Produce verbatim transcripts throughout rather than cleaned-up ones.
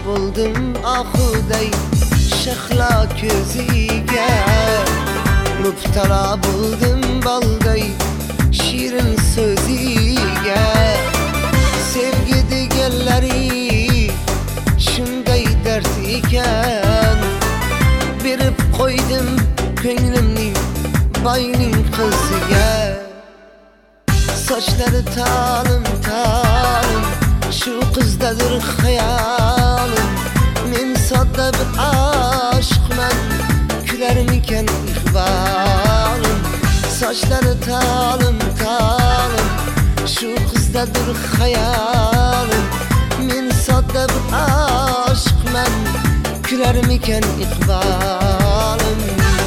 buldum ahuday shahla ko'ziga, mubtalo buldum balday shirin so'ziga. Sevgi deganlari shunday dard ekan, berib qo'ydim ko'nglimning boyning qiziga. Sochlari talim talim, shu qizdadir xayolim. Men sodda bir aşıqman, kularmikan iqbolim. Sochlari talim talim, shu qizdadir xayolim. Men sodda bir aşıqman, kularmikan iqbolim.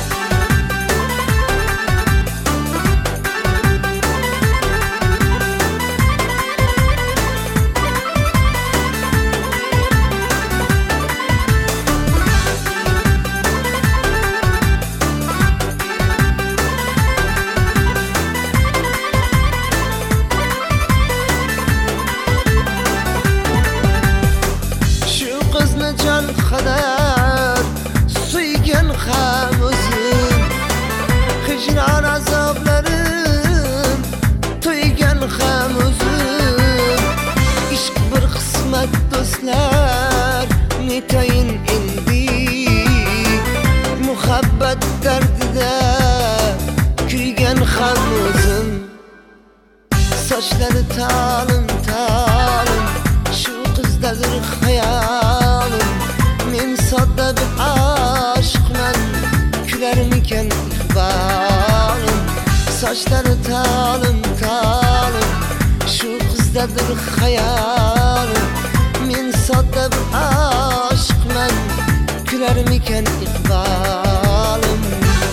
Can kadar suygan ham o'zim, hijron azoblarim to'ygan ham o'zim. Ishq bir qismat do'stlar, netayin endi, muhabbat dardida kuygan ham o'zim. Sochlari talim talim, shu qizdadir xayolim. Men sodda bir aşıqman, kularmikan iqbolim. Sochlari talim talim, shu qizdadir xayolim. Men sodda bir aşıqman, kularmikan iqbolim.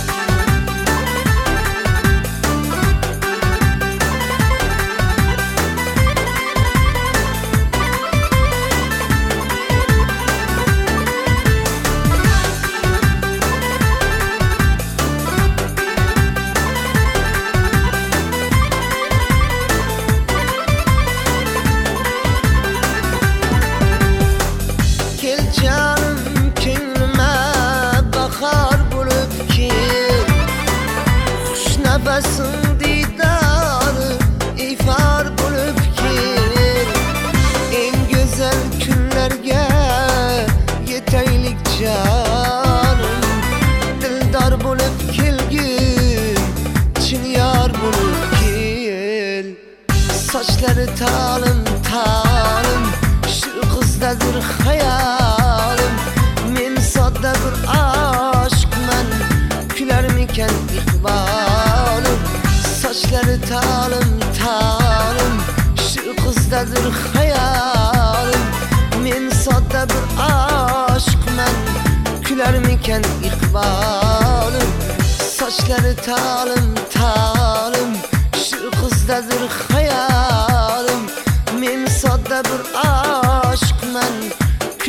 Canım ko'nglima bahor bo'lib kel, xush nafasim diydori ifor bo'lib kel. Eng go'zal kunlarga yetaylik jonim, dildor bo'lib kelgin, chin yor bo'lib kel. Sochlari talim talim, shu qizdadir xayolim. Men sodda bir aşıqman, kularmikan iqbolim. Sochlari talim talim, shu qizdadir xayolim. Men sodda bir aşıqman, kularmikan iqbolim. Sochlari talim talim, shu qizdadir xayolim. Men sodda bir aşıqman,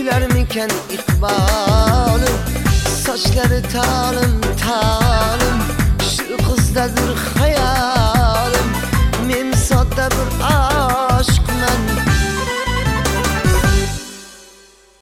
kularmikan iqbolim. Sochlari talim talim,